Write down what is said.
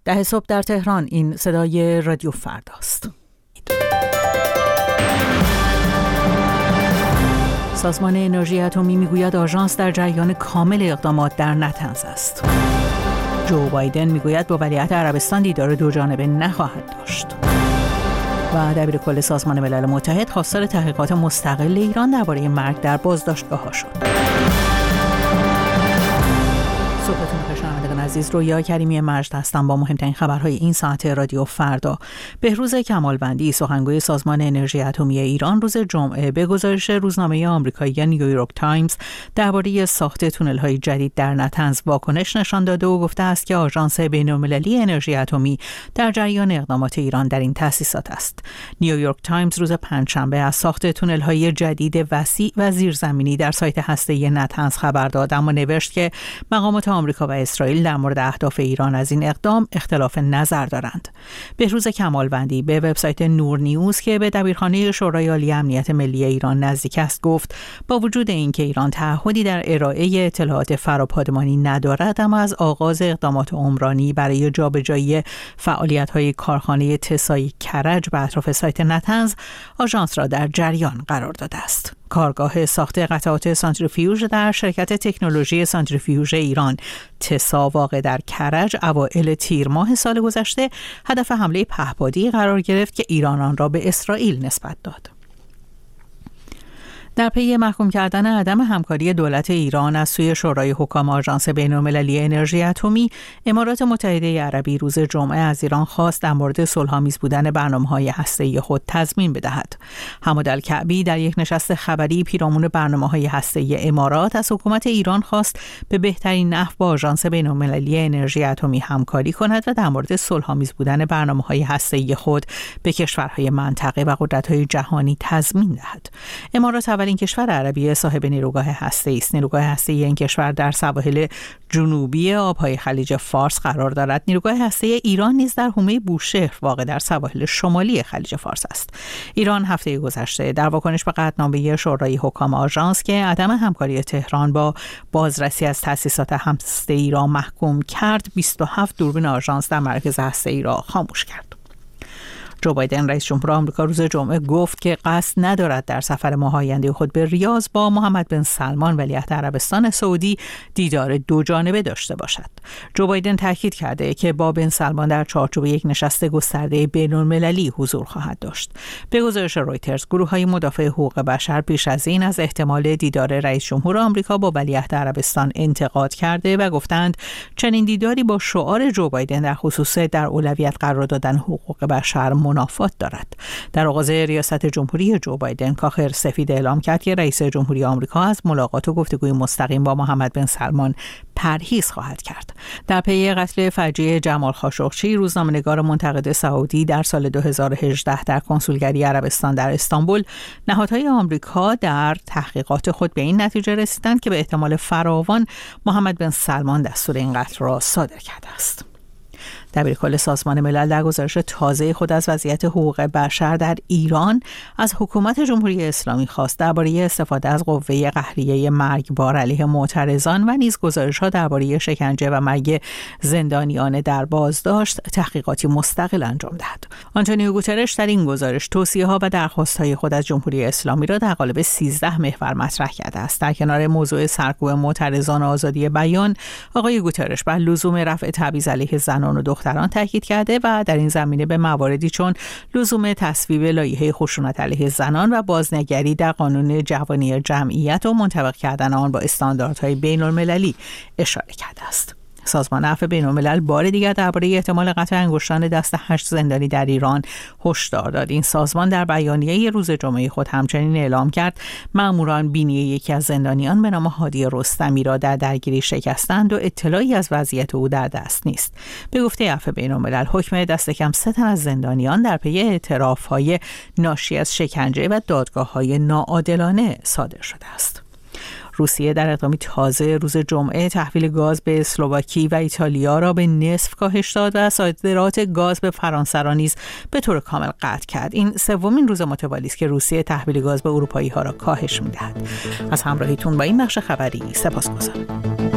10 صبح در تهران. این صدای رادیو فرداست. سازمان انرژی اتمی میگوید آژانس در جریان کامل اقدامات در نتنز است. جو بایدن میگوید با ولیعهد عربستان دیدار دو جانبه نخواهد داشت. و دبیرکل سازمان ملل متحد خواستار تحقیقات مستقل ایران درباره مرگ در بازداشتگاه‌ها شد. صبحتون بخیر شنوندگان عزیز، رویا کریمی مجد هستم با مهمترین خبرهای این ساعت رادیو فردا. بهروز کمالوندی، سخنگوی سازمان انرژی اتمی ایران، روز جمعه به گزارش روزنامه آمریکایی نیویورک تایمز درباره ساخت تونل‌های جدید در نتنز واکنش نشان داده و گفته است که آژانس بین‌المللی انرژی اتمی در جریان اقدامات ایران در این تأسیسات است. نیویورک تایمز روز پنجشنبه از ساخت تونل‌های جدید وسیع و زیرزمینی در سایت هسته‌ای نتنز خبر داد، اما نوشت که مقامات آمریکا و اسرائیل در مورد اهداف ایران از این اقدام اختلاف نظر دارند. بهروز کمالوندی به وبسایت نور نیوز که به دبیرخانه شورای عالی امنیت ملی ایران نزدیک است گفت با وجود اینکه ایران تعهدی در ارائه اطلاعات فراپادمانی ندارد، اما از آغاز اقدامات عمرانی برای جابجایی فعالیت‌های کارخانه تسای کرج به اطراف سایت نتنز آژانس را در جریان قرار داده است. کارگاه ساخت قطعات سانتریفیوژ در شرکت تکنولوژی سانتریفیوژ ایران تسا واقع در کرج اوایل تیر ماه سال گذشته هدف حمله پهپادی قرار گرفت که ایران آن را به اسرائیل نسبت داد. در پی محکوم کردن عدم همکاری دولت ایران از سوی شورای حکام آژانس بین‌المللی انرژی اتمی، امارات متحده عربی روز جمعه از ایران خواست در مورد صلح‌آمیز بودن برنامه‌های هسته‌ای خود تضمین بدهد. حماد الکعبی در یک نشست خبری پیرامون برنامه‌های هسته‌ای امارات از حکومت ایران خواست به بهترین نحو با آژانس بین‌المللی انرژی اتمی همکاری کند و در مورد صلح‌آمیز بودن برنامه‌های هسته‌ای خود به کشورهای منطقه و قدرت‌های جهانی تضمین دهد. امارات این کشور عربی صاحب نیروگاه هسته‌ای است. نیروگاه هسته‌ای این کشور در سواحل جنوبی آبهای خلیج فارس قرار دارد. نیروگاه هسته‌ای ایران نیز در حومه بوشهر واقع در سواحل شمالی خلیج فارس است. ایران هفته گذشته در واکنش به قطعنامه شورای حکام آژانس که عدم همکاری تهران با بازرسی از تأسیسات هسته‌ای را محکوم کرد، 27 دوربین آژانس در مرکز هسته‌ای را خاموش کرد. جو بایدن رئیس جمهور آمریکا روز جمعه گفت که قصد ندارد در سفر ماه آینده خود به ریاض با محمد بن سلمان ولیعهد عربستان سعودی دیدار دو جانبه داشته باشد. جو بایدن تاکید کرده که با بن سلمان در چارچوب یک نشست گسترده بین‌المللی حضور خواهد داشت. به گزارش رویترز، گروه‌های مدافع حقوق بشر پیش از این از احتمال دیدار رئیس جمهور آمریکا با ولیعهد عربستان انتقاد کرده و گفتند چنین دیداری با شعار جو بایدن در خصوص در اولویت قرار دادن حقوق بشر منافات دارد. در آغاز ریاست جمهوری جو بایدن، کاخ سفید اعلام کرد که رئیس جمهوری آمریکا از ملاقات و گفتگوی مستقیم با محمد بن سلمان پرهیز خواهد کرد. در پی قتل فجیع جمال خاشقچی، روزنامه‌نگار منتقد سعودی در سال 2018 در کنسولگری عربستان در استانبول، نهادهای آمریکا در تحقیقات خود به این نتیجه رسیدند که به احتمال فراوان محمد بن سلمان دستور این قتل را صادر کرده است. دبیرکل سازمان ملل در گزارش تازه خود از وضعیت حقوق بشر در ایران از حکومت جمهوری اسلامی خواست درباره استفاده از قوه قهریه مرگبار علیه معترضان و نیز گزارش‌ها درباره شکنجه و مرگ زندانیان در بازداشت تحقیقاتی مستقل انجام دهد. آنتونیو گوترش در این گزارش توصیه‌ها و درخواست‌های خود از جمهوری اسلامی را در قالب 13 محور مطرح کرده است. در کنار موضوع سرکوب معترضان و آزادی بیان، آقای گوترش بر لزوم رفع تبعیض علیه زنان و دختران تاکید کرده و در این زمینه به مواردی چون لزوم تصویب لایحه خشونت علیه زنان و بازنگری در قانون جوانی جمعیت و منطبق کردن آن با استانداردهای بین‌المللی اشاره کرده است. سازمان عفو بین‌الملل بار دیگر درباره احتمال قطع انگشتان دست 8 زندانی در ایران هشدار داد. این سازمان در بیانیه روز جمعه خود همچنین اعلام کرد مأموران بینی یکی از زندانیان به نام هادی رستمی را در درگیری شکستند و اطلاعی از وضعیت او در دست نیست. به گفته عفو بین‌الملل، حکم دست کم 3 تن از زندانیان در پی اعتراف‌های ناشی از شکنجه و دادگاه‌های ناعادلانه صادر شده است. روسیه در اقدامی تازه روز جمعه تحویل گاز به اسلواکی و ایتالیا را به نصف کاهش داد و صادرات گاز به فرانسه را نیز به طور کامل قطع کرد. این سومین روز متوالی است که روسیه تحویل گاز به اروپایی‌ها را کاهش می‌دهد. از همراهیتون با این بخش خبری سپاسگزارم.